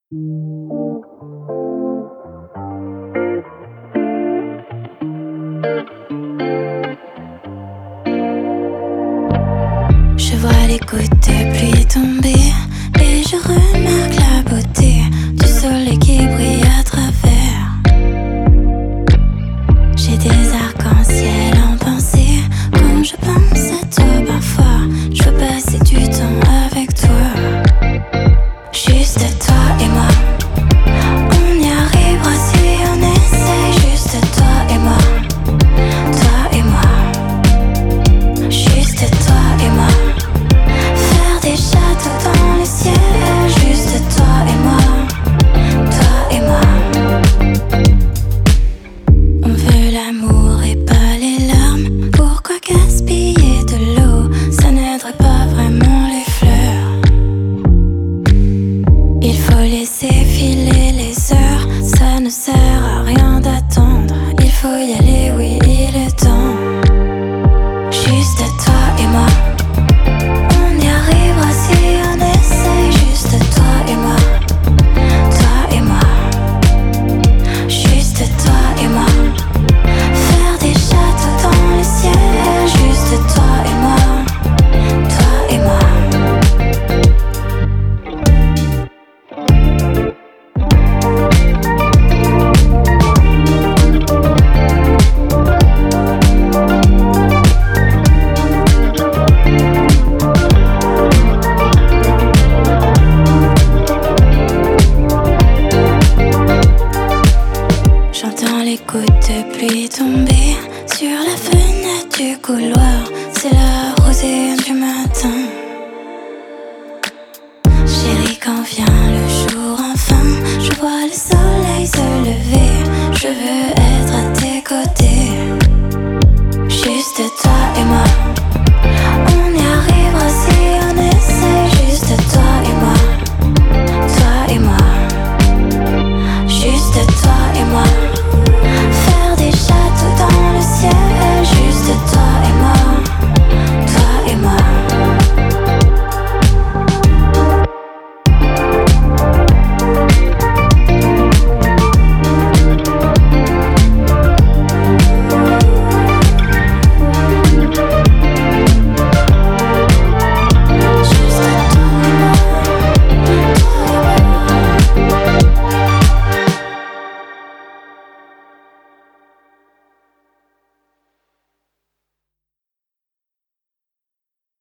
Je vois les gouttes de pluie tomber et je remarque la beauté du soleil qui brille à travers. J'ai des arcs-en-ciel en pensée quand je pense à toi parfois. Je veux passer du temps avec toi, juste toi et moi. On y arrivera si on essaie, juste toi et moi. Toi et moi, juste toi et moi. Faire des châteaux dans le ciel, juste toi et moi. Toi et moi. On veut l'amour et pas les larmes. Pourquoi gaspiller de l'eau? Ça n'aiderait pas vraiment les fleurs. Il faut laisser filer les heures. Ça ne sert à rien d'attendre. Il faut y aller, oui, il est temps. Juste toi et moi. On y arrivera si on essaie. Juste toi et moi. Toi et moi. Juste toi et moi. Faire des châteaux dans le ciel. Juste toi et moi. Toi et moi. J'entends les gouttes de pluie tomber sur la fenêtre du couloir. C'est la rosée